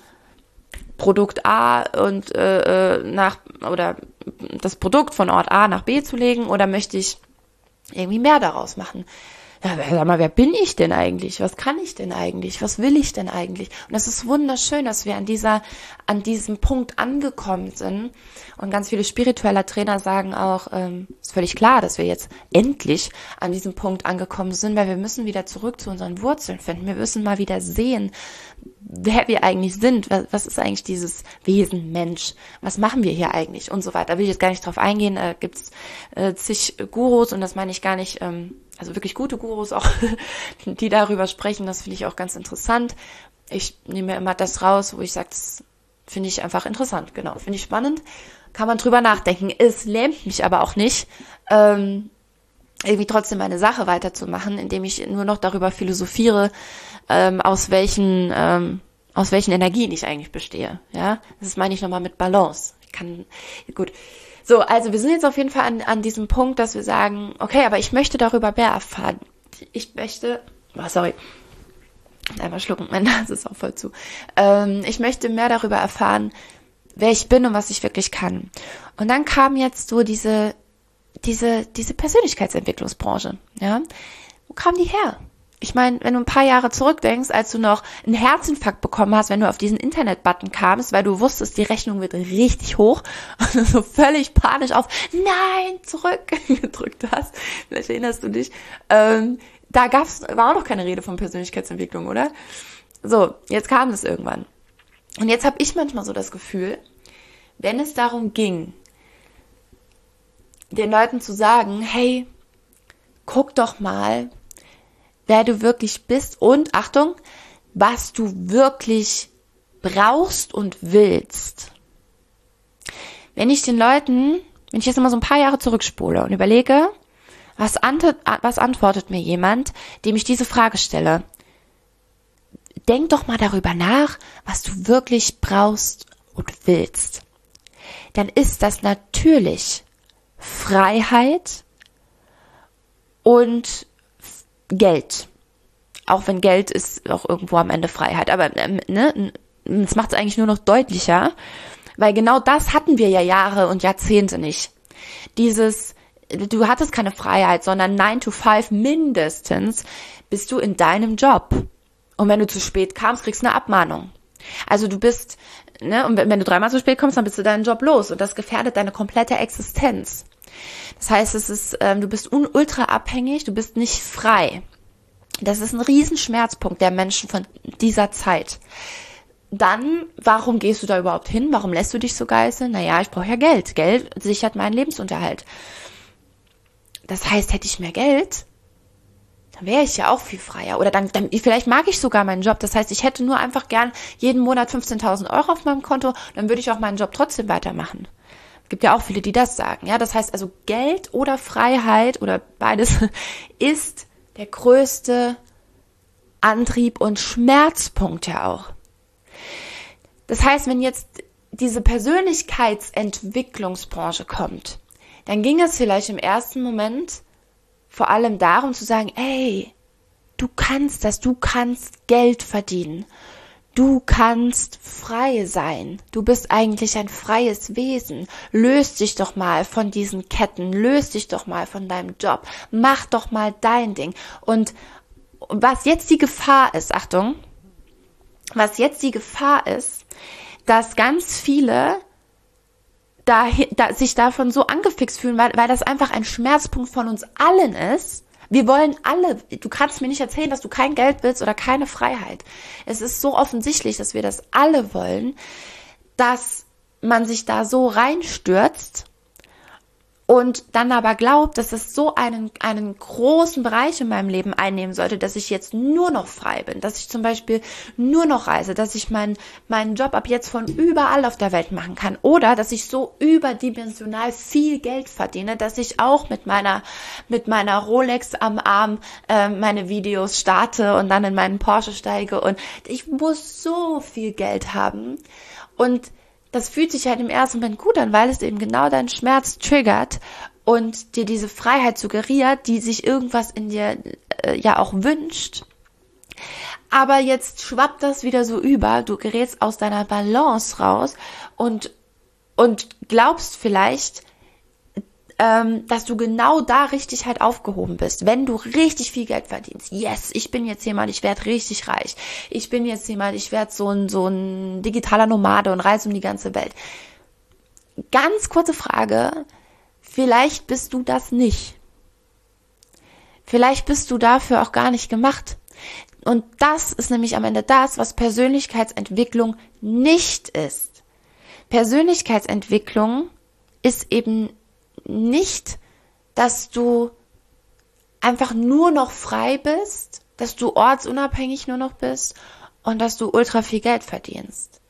Produkt A und äh, nach oder das Produkt von Ort A nach B zu legen, oder möchte ich irgendwie mehr daraus machen? Ja, sag mal, wer bin ich denn eigentlich? Was kann ich denn eigentlich? Was will ich denn eigentlich? Und es ist wunderschön, dass wir an dieser, an diesem Punkt angekommen sind. Und ganz viele spirituelle Trainer sagen auch, ähm, ist völlig klar, dass wir jetzt endlich an diesem Punkt angekommen sind, weil wir müssen wieder zurück zu unseren Wurzeln finden. Wir müssen mal wieder sehen, wer wir eigentlich sind. Was, was ist eigentlich dieses Wesen Mensch? Was machen wir hier eigentlich? Und so weiter. Da will ich jetzt gar nicht drauf eingehen. Da gibt's äh, zig Gurus, und das meine ich gar nicht, ähm, also wirklich gute Gurus auch, die darüber sprechen. Das finde ich auch ganz interessant. Ich nehme mir immer das raus, wo ich sage, das finde ich einfach interessant. Genau, finde ich spannend. Kann man drüber nachdenken. Es lähmt mich aber auch nicht, ähm, irgendwie trotzdem meine Sache weiterzumachen, indem ich nur noch darüber philosophiere, ähm, aus welchen ähm, aus welchen Energien ich eigentlich bestehe. Ja, das meine ich nochmal mit Balance. Ich kann, gut. So, also wir sind jetzt auf jeden Fall an, an diesem Punkt, dass wir sagen, okay, aber ich möchte darüber mehr erfahren. Ich möchte, oh, sorry, einmal schlucken, mein Nase ist auch voll zu. Ähm, ich möchte mehr darüber erfahren, wer ich bin und was ich wirklich kann. Und dann kam jetzt so diese, diese, diese Persönlichkeitsentwicklungsbranche, ja. Wo kam die her? Ich meine, wenn du ein paar Jahre zurückdenkst, als du noch einen Herzinfarkt bekommen hast, wenn du auf diesen Internet-Button kamst, weil du wusstest, die Rechnung wird richtig hoch und du so völlig panisch auf Nein, zurück gedrückt hast, vielleicht erinnerst du dich, ähm, da gab's, war auch noch keine Rede von Persönlichkeitsentwicklung, oder? So, jetzt kam es irgendwann. Und jetzt habe ich manchmal so das Gefühl, wenn es darum ging, den Leuten zu sagen, hey, guck doch mal, wer du wirklich bist und, Achtung, was du wirklich brauchst und willst. Wenn ich den Leuten, wenn ich jetzt mal so ein paar Jahre zurückspule und überlege, was, ant- was antwortet mir jemand, dem ich diese Frage stelle? Denk doch mal darüber nach, was du wirklich brauchst und willst. Dann ist das natürlich Freiheit und Geld. Auch wenn Geld ist auch irgendwo am Ende Freiheit. Aber ähm, ne, das macht es eigentlich nur noch deutlicher, weil genau das hatten wir ja Jahre und Jahrzehnte nicht. Dieses, du hattest keine Freiheit, sondern nine to five mindestens bist du in deinem Job. Und wenn du zu spät kamst, kriegst du eine Abmahnung. Also du bist, ne, und wenn du dreimal zu spät kommst, dann bist du deinen Job los. Und das gefährdet deine komplette Existenz. Das heißt, es ist, ähm, du bist un- ultra abhängig, du bist nicht frei. Das ist ein Riesenschmerzpunkt der Menschen von dieser Zeit. Dann, warum gehst du da überhaupt hin? Warum lässt du dich so geißeln? Naja, ich brauche ja Geld. Geld sichert meinen Lebensunterhalt. Das heißt, hätte ich mehr Geld, dann wäre ich ja auch viel freier. Oder dann, dann, vielleicht mag ich sogar meinen Job. Das heißt, ich hätte nur einfach gern jeden Monat fünfzehntausend Euro auf meinem Konto, dann würde ich auch meinen Job trotzdem weitermachen. Gibt ja auch viele, die das sagen. Ja, das heißt also, Geld oder Freiheit oder beides ist der größte Antrieb und Schmerzpunkt ja auch. Das heißt, wenn jetzt diese Persönlichkeitsentwicklungsbranche kommt, dann ging es vielleicht im ersten Moment vor allem darum zu sagen, ey, du kannst das, du kannst Geld verdienen. Du kannst frei sein. Du bist eigentlich ein freies Wesen. Löst dich doch mal von diesen Ketten. Löst dich doch mal von deinem Job. Mach doch mal dein Ding. Und was jetzt die Gefahr ist, Achtung, was jetzt die Gefahr ist, dass ganz viele da, da, sich davon so angefixt fühlen, weil, weil das einfach ein Schmerzpunkt von uns allen ist. Wir wollen alle, du kannst mir nicht erzählen, dass du kein Geld willst oder keine Freiheit. Es ist so offensichtlich, dass wir das alle wollen, dass man sich da so reinstürzt und dann aber glaubt, dass es so einen, einen großen Bereich in meinem Leben einnehmen sollte, dass ich jetzt nur noch frei bin, dass ich zum Beispiel nur noch reise, dass ich meinen meinen Job ab jetzt von überall auf der Welt machen kann oder dass ich so überdimensional viel Geld verdiene, dass ich auch mit meiner mit meiner Rolex am Arm äh, meine Videos starte und dann in meinen Porsche steige und ich muss so viel Geld haben und das fühlt sich halt im ersten Moment gut an, weil es eben genau deinen Schmerz triggert und dir diese Freiheit suggeriert, die sich irgendwas in dir äh, ja auch wünscht. Aber jetzt schwappt das wieder so über, du gerätst aus deiner Balance raus und, und glaubst vielleicht, ähm, dass du genau da richtig halt aufgehoben bist, wenn du richtig viel Geld verdienst. Yes, ich bin jetzt jemand, ich werde richtig reich. Ich bin jetzt jemand, ich werde so ein, so ein digitaler Nomade und reise um die ganze Welt. Ganz kurze Frage, vielleicht bist du das nicht. Vielleicht bist du dafür auch gar nicht gemacht. Und das ist nämlich am Ende das, was Persönlichkeitsentwicklung nicht ist. Persönlichkeitsentwicklung ist eben nicht, dass du einfach nur noch frei bist, dass du ortsunabhängig nur noch bist und dass du ultra viel Geld verdienst.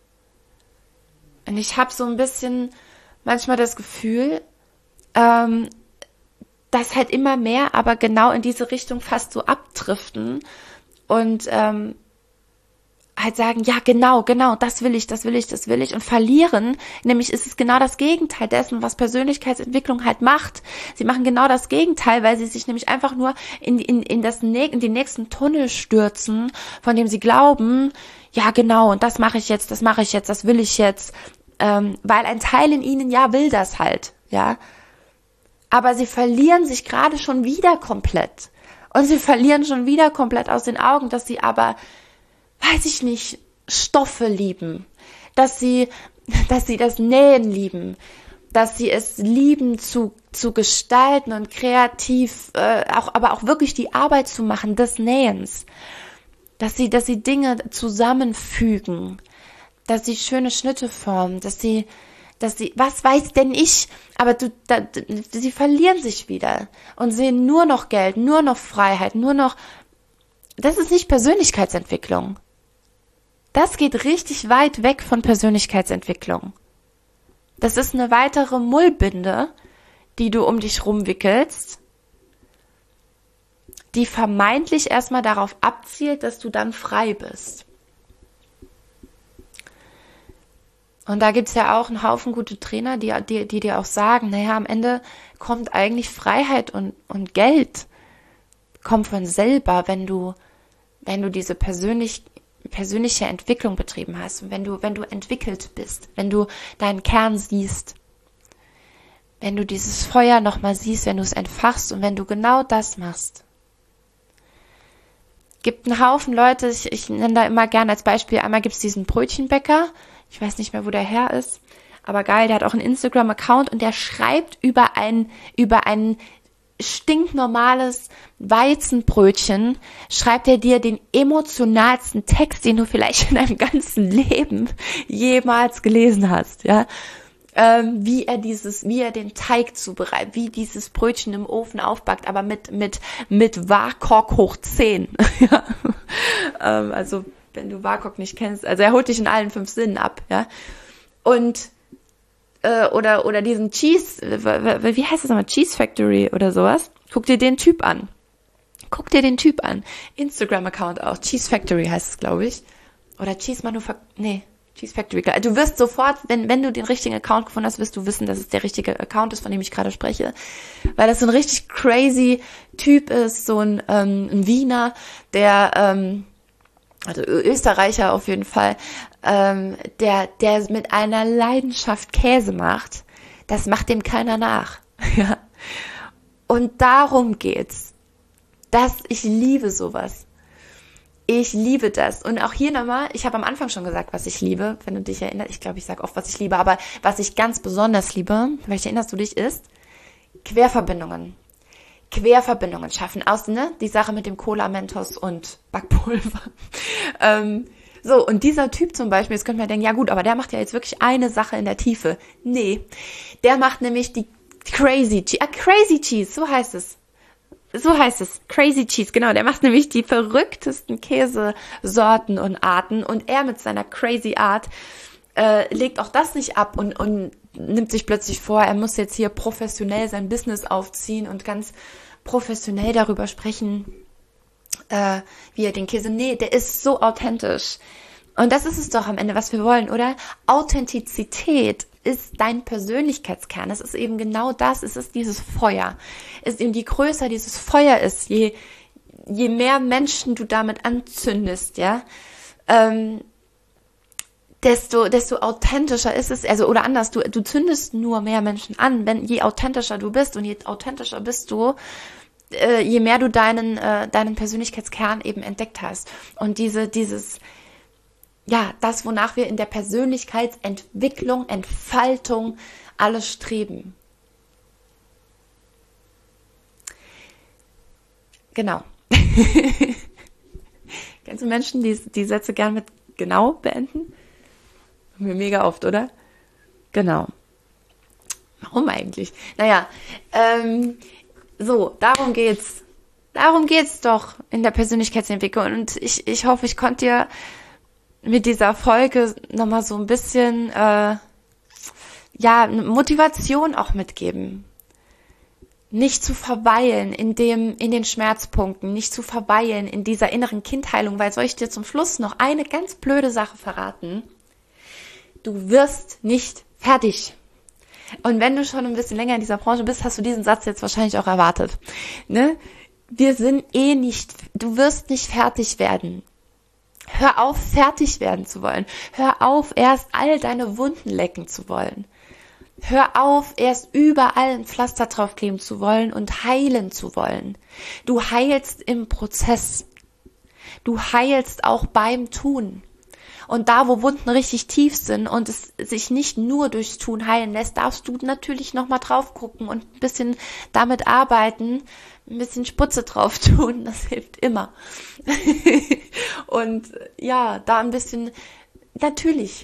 Und ich habe so ein bisschen manchmal das Gefühl, ähm, dass halt immer mehr, aber genau in diese Richtung fast so abdriften und ähm, halt sagen, ja genau, genau, das will ich, das will ich, das will ich und verlieren, nämlich ist es genau das Gegenteil dessen, was Persönlichkeitsentwicklung halt macht. Sie machen genau das Gegenteil, weil sie sich nämlich einfach nur in, in, in, das, in den nächsten Tunnel stürzen, von dem sie glauben, ja genau, und das mache ich jetzt, das mache ich jetzt, das will ich jetzt, ähm, weil ein Teil in ihnen ja will das halt, ja, aber sie verlieren sich gerade schon wieder komplett und sie verlieren schon wieder komplett aus den Augen, dass sie aber weiß ich nicht, Stoffe lieben, dass sie, dass sie das Nähen lieben, dass sie es lieben zu, zu gestalten und kreativ, äh, auch, aber auch wirklich die Arbeit zu machen des Nähens, dass sie, dass sie Dinge zusammenfügen, dass sie schöne Schnitte formen, dass sie, dass sie, was weiß denn ich, aber du, da, sie verlieren sich wieder und sehen nur noch Geld, nur noch Freiheit, nur noch, das ist nicht Persönlichkeitsentwicklung. Das geht richtig weit weg von Persönlichkeitsentwicklung. Das ist eine weitere Mullbinde, die du um dich rumwickelst, die vermeintlich erstmal darauf abzielt, dass du dann frei bist. Und da gibt's ja auch einen Haufen gute Trainer, die, die, die dir auch sagen, naja, am Ende kommt eigentlich Freiheit und, und Geld kommt von selber, wenn du, wenn du diese persönlich persönliche Entwicklung betrieben hast und wenn du, wenn du entwickelt bist, wenn du deinen Kern siehst, wenn du dieses Feuer nochmal siehst, wenn du es entfachst und wenn du genau das machst. Gibt einen Haufen Leute, ich, ich nenne da immer gerne als Beispiel, einmal gibt es diesen Brötchenbäcker, ich weiß nicht mehr, wo der Herr ist, aber geil, der hat auch einen Instagram-Account und der schreibt über ein, über einen stinknormales Weizenbrötchen, schreibt er dir den emotionalsten Text, den du vielleicht in deinem ganzen Leben jemals gelesen hast, ja, ähm, wie er dieses, wie er den Teig zubereitet, wie dieses Brötchen im Ofen aufbackt, aber mit, mit, mit Warkok hoch zehn, ja, ähm, also, wenn du Warkok nicht kennst, also er holt dich in allen fünf Sinnen ab, ja, und oder oder diesen Cheese, wie heißt das nochmal, Cheese Factory oder sowas, guck dir den Typ an. Guck dir den Typ an. Instagram-Account auch, Cheese Factory heißt es, glaube ich. Oder Cheese Manufactory, nee, Cheese Factory. Du wirst sofort, wenn wenn du den richtigen Account gefunden hast, wirst du wissen, dass es der richtige Account ist, von dem ich gerade spreche. Weil das so ein richtig crazy Typ ist, so ein, ähm, ein Wiener, der, ähm, also Österreicher auf jeden Fall, ähm, der, der mit einer Leidenschaft Käse macht, das macht dem keiner nach. Ja. Und darum geht's. Das, ich liebe sowas. Ich liebe das. Und auch hier nochmal, ich habe am Anfang schon gesagt, was ich liebe, wenn du dich erinnerst. Ich glaube, ich sage oft, was ich liebe, aber was ich ganz besonders liebe, vielleicht erinnerst du dich, ist Querverbindungen. Querverbindungen schaffen aus, ne? Die Sache mit dem Cola, Mentos und Backpulver. ähm, so, und dieser Typ zum Beispiel, jetzt könnte man denken, ja gut, aber der macht ja jetzt wirklich eine Sache in der Tiefe. Nee, der macht nämlich die Crazy Cheese, ah, Crazy Cheese, so heißt es. So heißt es, Crazy Cheese, genau. Der macht nämlich die verrücktesten Käsesorten und Arten. Und er mit seiner Crazy Art äh, legt auch das nicht ab und, und nimmt sich plötzlich vor, er muss jetzt hier professionell sein Business aufziehen und ganz professionell darüber sprechen, äh, wie er den Käse... Nee, der ist so authentisch. Und das ist es doch am Ende, was wir wollen, oder? Authentizität ist dein Persönlichkeitskern. Es ist eben genau das. Es ist dieses Feuer. Es ist eben, je größer dieses Feuer ist, je, je mehr Menschen du damit anzündest, ja, ähm, desto, desto authentischer ist es, also, oder anders, du, du zündest nur mehr Menschen an, wenn, je authentischer du bist und je authentischer bist du, äh, je mehr du deinen, äh, deinen Persönlichkeitskern eben entdeckt hast. Und diese, dieses, ja, das, wonach wir in der Persönlichkeitsentwicklung, Entfaltung alles streben. Genau. Kennst du Menschen, die die Sätze gern mit genau beenden? Mir mega oft, oder? Genau. Warum eigentlich? Naja, ähm, so, darum geht's. Darum geht's doch in der Persönlichkeitsentwicklung. Und ich, ich hoffe, ich konnte dir mit dieser Folge nochmal so ein bisschen äh, ja, Motivation auch mitgeben. Nicht zu verweilen in dem, in den Schmerzpunkten, nicht zu verweilen in dieser inneren Kindheilung, weil soll ich dir zum Schluss noch eine ganz blöde Sache verraten? Du wirst nicht fertig. Und wenn du schon ein bisschen länger in dieser Branche bist, hast du diesen Satz jetzt wahrscheinlich auch erwartet. Ne? Wir sind eh nicht, du wirst nicht fertig werden. Hör auf, fertig werden zu wollen. Hör auf, erst all deine Wunden lecken zu wollen. Hör auf, erst überall ein Pflaster draufkleben zu wollen und heilen zu wollen. Du heilst im Prozess. Du heilst auch beim Tun. Und da, wo Wunden richtig tief sind und es sich nicht nur durchs Tun heilen lässt, darfst du natürlich nochmal drauf gucken und ein bisschen damit arbeiten, ein bisschen Spritze drauf tun, das hilft immer. Und ja, da ein bisschen, natürlich.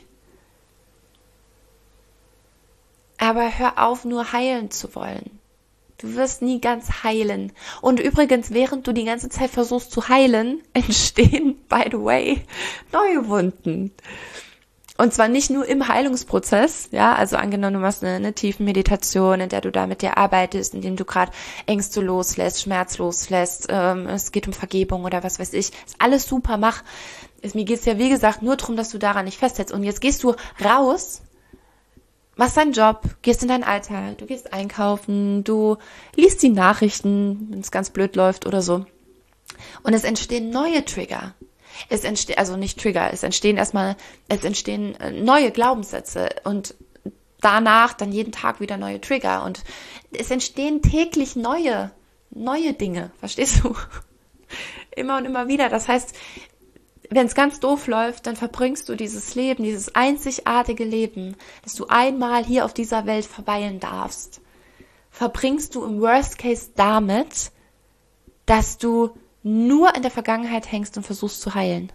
Aber hör auf, nur heilen zu wollen. Du wirst nie ganz heilen. Und übrigens, während du die ganze Zeit versuchst zu heilen, entstehen, by the way, neue Wunden. Und zwar nicht nur im Heilungsprozess, ja, also angenommen, du machst eine, eine tiefe Meditation, in der du da mit dir arbeitest, in dem du gerade Ängste loslässt, Schmerz loslässt, ähm, es geht um Vergebung oder was weiß ich, ist alles super, mach. Es, mir geht es ja, wie gesagt, nur darum, dass du daran nicht festhältst. Und jetzt gehst du raus, machst deinen Job, gehst in deinen Alltag, du gehst einkaufen, du liest die Nachrichten, wenn es ganz blöd läuft oder so. Und es entstehen neue Trigger. Es entsteht, also nicht Trigger, es entstehen erstmal, es entstehen neue Glaubenssätze und danach dann jeden Tag wieder neue Trigger und es entstehen täglich neue, neue Dinge, verstehst du? Immer und immer wieder. Das heißt, wenn es ganz doof läuft, dann verbringst du dieses Leben, dieses einzigartige Leben, das du einmal hier auf dieser Welt verweilen darfst, verbringst du im Worst Case damit, dass du nur in der Vergangenheit hängst und versuchst zu heilen.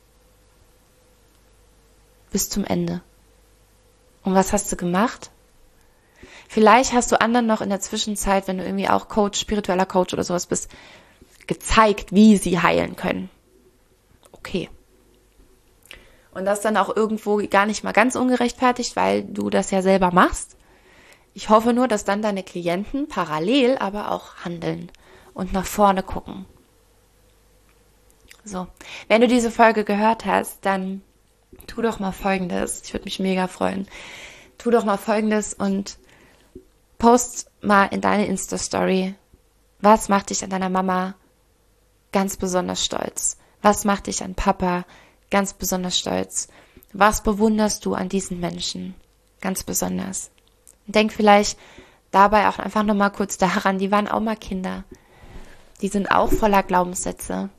Bis zum Ende. Und was hast du gemacht? Vielleicht hast du anderen noch in der Zwischenzeit, wenn du irgendwie auch Coach, spiritueller Coach oder sowas bist, gezeigt, wie sie heilen können. Okay. Und das dann auch irgendwo gar nicht mal ganz ungerechtfertigt, weil du das ja selber machst. Ich hoffe nur, dass dann deine Klienten parallel aber auch handeln und nach vorne gucken. So, wenn du diese Folge gehört hast, dann tu doch mal Folgendes. Ich würde mich mega freuen. Tu doch mal Folgendes und post mal in deine Insta-Story, was macht dich an deiner Mama ganz besonders stolz? Was macht dich an Papa ganz besonders stolz? Was bewunderst du an diesen Menschen ganz besonders? Denk vielleicht dabei auch einfach nochmal kurz daran, die waren auch mal Kinder. Die sind auch voller Glaubenssätze.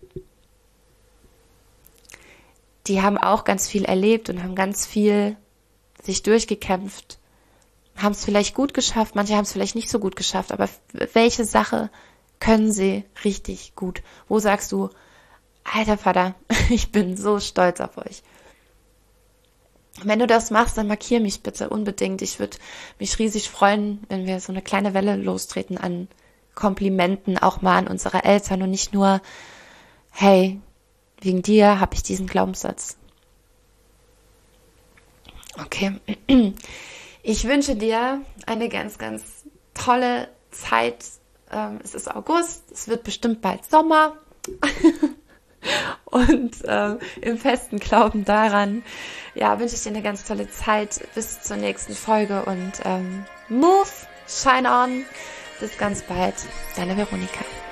Die haben auch ganz viel erlebt und haben ganz viel sich durchgekämpft, haben es vielleicht gut geschafft, manche haben es vielleicht nicht so gut geschafft, aber welche Sache können sie richtig gut? Wo sagst du, alter Vater, ich bin so stolz auf euch. Wenn du das machst, dann markier mich bitte unbedingt. Ich würde mich riesig freuen, wenn wir so eine kleine Welle lostreten an Komplimenten, auch mal an unsere Eltern und nicht nur, hey, wegen dir habe ich diesen Glaubenssatz. Okay. Ich wünsche dir eine ganz, ganz tolle Zeit. Es ist August, es wird bestimmt bald Sommer. Und äh, im festen Glauben daran, ja, wünsche ich dir eine ganz tolle Zeit bis zur nächsten Folge und ähm, move, shine on. Bis ganz bald, deine Veronika.